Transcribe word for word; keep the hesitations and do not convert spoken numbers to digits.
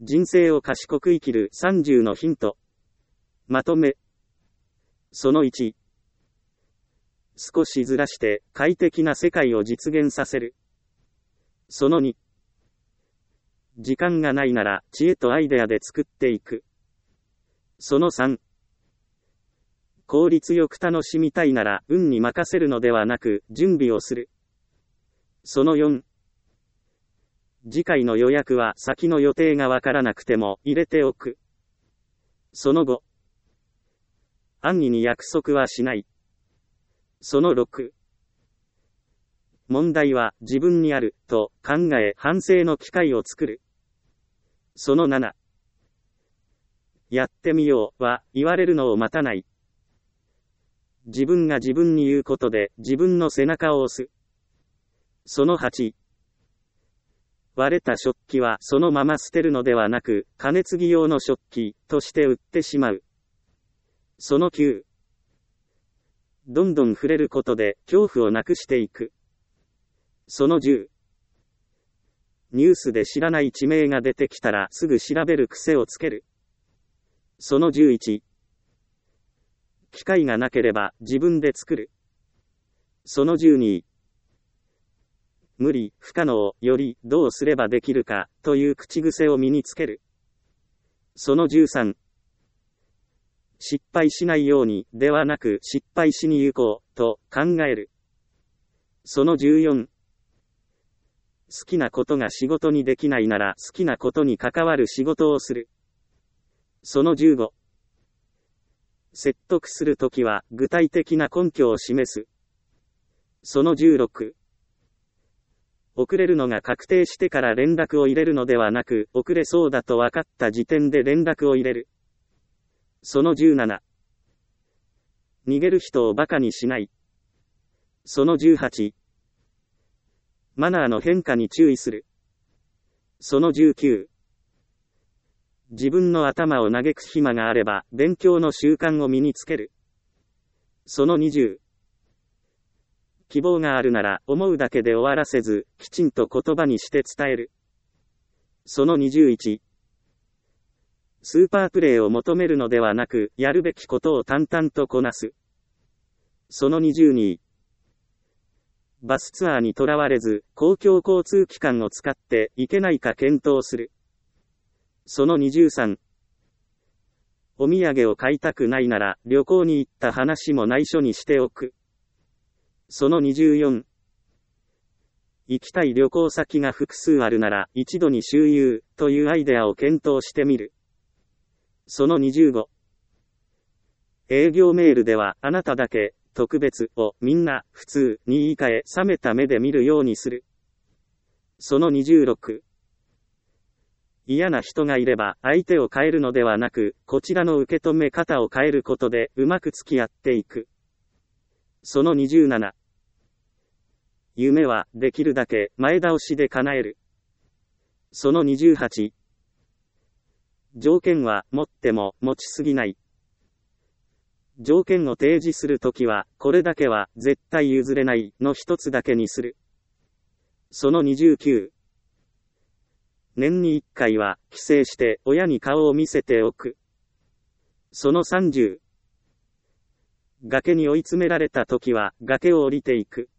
人生を賢く生きるさんじゅうのヒント。まとめ。そのいち。少しずらして快適な世界を実現させる。そのに。時間がないなら知恵とアイデアで作っていく。そのさん。効率よく楽しみたいなら運に任せるのではなく準備をする。そのよん。次回の予約は先の予定がわからなくても入れておく。そのご。安易に約束はしない。そのろく。問題は自分にあると考え反省の機会を作る。そのなな。やってみようは言われるのを待たない。自分が自分に言うことで自分の背中を押す。そのはち。割れた食器はそのまま捨てるのではなく加熱着用の食器として売ってしまう。そのきゅう。どんどん触れることで恐怖をなくしていく。そのじゅう。ニュースで知らない地名が出てきたらすぐ調べる癖をつける。そのじゅういち。機会がなければ自分で作る。そのじゅうに。無理、不可能よりどうすればできるかという口癖を身につける。そのじゅうさん。失敗しないようにではなく失敗しに行こうと考える。そのじゅうよん。好きなことが仕事にできないなら好きなことに関わる仕事をする。そのじゅうご。説得するときは具体的な根拠を示す。そのじゅうろく。遅れるのが確定してから連絡を入れるのではなく遅れそうだと分かった時点で連絡を入れる。そのじゅうなな。逃げる人をバカにしない。そのじゅうはち。マナーの変化に注意する。そのじゅうきゅう。自分の頭を嘆く暇があれば勉強の習慣を身につける。そのにじゅう。希望があるなら思うだけで終わらせずきちんと言葉にして伝える。そのにじゅういち。スーパープレーを求めるのではなくやるべきことを淡々とこなす。そのにじゅうに。バスツアーにとらわれず公共交通機関を使っていけないか検討する。そのにじゅうさん。お土産を買いたくないなら旅行に行った話も内緒にしておく。そのにじゅうよん。行きたい旅行先が複数あるなら一度に周遊というアイデアを検討してみる。そのにじゅうご。営業メールではあなただけ特別をみんな普通に言い換え冷めた目で見るようにする。そのにじゅうろく。嫌な人がいれば相手を変えるのではなくこちらの受け止め方を変えることでうまく付き合っていく。そのにじゅうなな。夢はできるだけ前倒しで叶える。そのにじゅうはち。条件は持っても持ちすぎない。条件を提示するときはこれだけは絶対譲れないの一つだけにする。そのにじゅうきゅう。年にいっかいは帰省して親に顔を見せておく。そのさんじゅう。崖に追い詰められたときは崖を降りていく。